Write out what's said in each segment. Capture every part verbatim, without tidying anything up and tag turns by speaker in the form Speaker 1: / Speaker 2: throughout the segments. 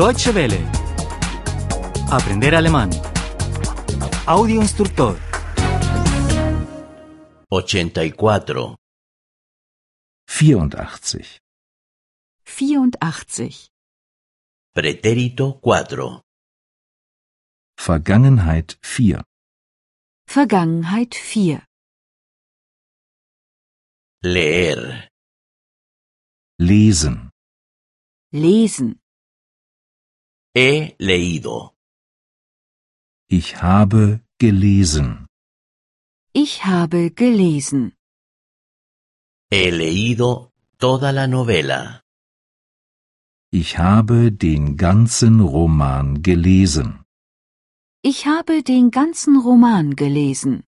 Speaker 1: Deutsche Welle. Aprender alemán. Audio instructor.
Speaker 2: ochenta y cuatro.
Speaker 3: vierundachtzig.
Speaker 4: vierundachtzig.
Speaker 2: Pretérito cuatro.
Speaker 3: Vergangenheit vier.
Speaker 4: Vergangenheit vier.
Speaker 2: Leer.
Speaker 3: Lesen.
Speaker 4: Lesen.
Speaker 2: He leído.
Speaker 3: Ich habe gelesen.
Speaker 4: Ich habe gelesen.
Speaker 2: He leído toda la novela.
Speaker 3: Ich habe den ganzen Roman gelesen.
Speaker 4: Ich habe den ganzen Roman gelesen.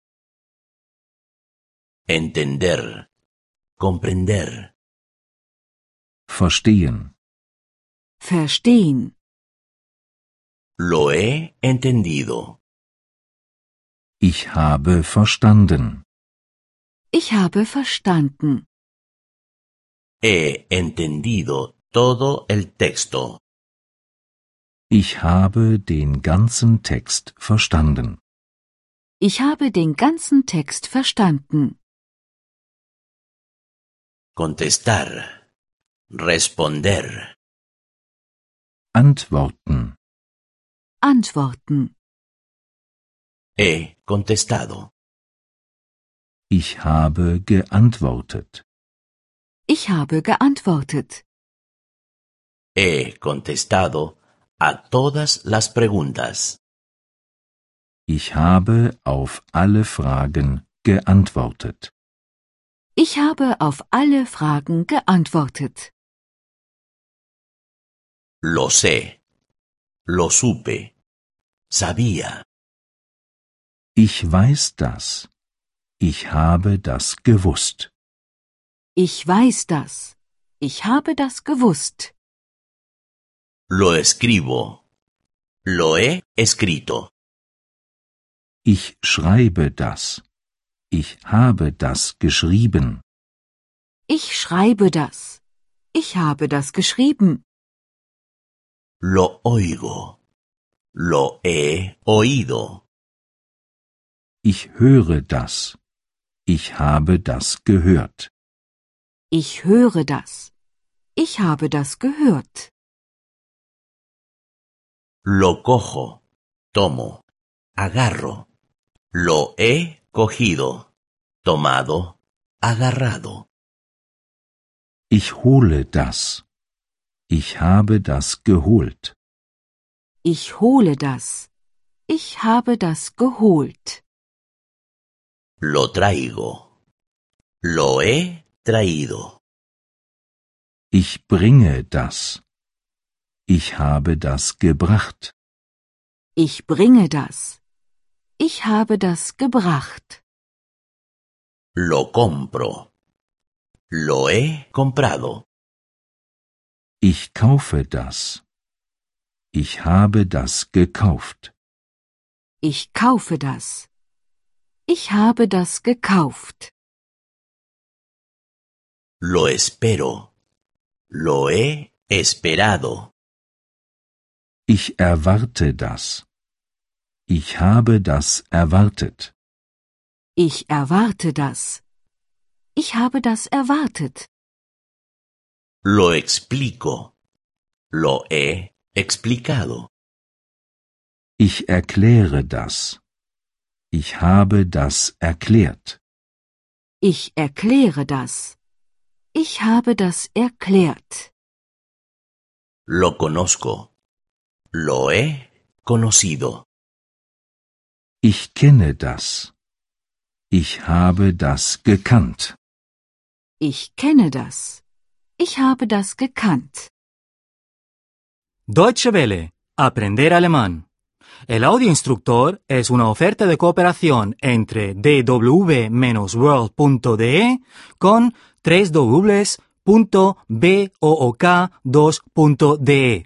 Speaker 2: Entender. Comprender.
Speaker 3: Verstehen.
Speaker 4: Verstehen.
Speaker 2: Lo he entendido.
Speaker 3: Ich habe verstanden.
Speaker 4: Ich habe verstanden.
Speaker 2: He entendido todo el texto.
Speaker 3: Ich habe den ganzen Text verstanden.
Speaker 4: Ich habe den ganzen Text verstanden.
Speaker 2: Contestar. Responder.
Speaker 3: Antworten.
Speaker 4: Antworten.
Speaker 2: He contestado.
Speaker 3: Ich habe geantwortet.
Speaker 4: Ich habe geantwortet.
Speaker 2: He contestado a todas las preguntas.
Speaker 3: Ich habe auf alle Fragen geantwortet.
Speaker 4: Ich habe auf alle Fragen geantwortet.
Speaker 2: Lo sé. Lo supe. Sabía.
Speaker 3: Ich weiß das. Ich habe das gewusst.
Speaker 4: Ich weiß das. Ich habe das gewusst.
Speaker 2: Lo escribo. Lo he escrito.
Speaker 3: Ich schreibe das. Ich habe das geschrieben.
Speaker 4: Ich schreibe das. Ich habe das geschrieben.
Speaker 2: Lo oigo. Lo he oído.
Speaker 3: Ich höre das. Ich habe das gehört.
Speaker 4: Ich höre das. Ich habe das gehört.
Speaker 2: Lo cojo. Tomo. Agarro. Lo he cogido. Tomado. Agarrado.
Speaker 3: Ich hole das. Ich habe das geholt.
Speaker 4: Ich hole das. Ich habe das geholt.
Speaker 2: Lo traigo. Lo he traído.
Speaker 3: Ich bringe das. Ich habe das gebracht.
Speaker 4: Ich bringe das. Ich habe das gebracht.
Speaker 2: Lo compro. Lo he comprado.
Speaker 3: Ich kaufe das. Ich habe das gekauft.
Speaker 4: Ich kaufe das. Ich habe das gekauft.
Speaker 2: Lo espero. Lo he esperado.
Speaker 3: Ich erwarte das. Ich habe das erwartet.
Speaker 4: Ich erwarte das. Ich habe das erwartet.
Speaker 2: Lo explico. Lo he explicado.
Speaker 3: Ich erkläre das. Ich habe das erklärt.
Speaker 4: Ich erkläre das. Ich habe das erklärt.
Speaker 2: Lo conozco. Lo he conocido.
Speaker 3: Ich kenne das. Ich habe das gekannt.
Speaker 4: Ich kenne das. Ich habe das gekannt.
Speaker 1: Deutsche Welle. Aprender alemán. El audio instructor es una oferta de cooperación entre d w world punto d e con doble u doble u doble u punto book dos punto d e.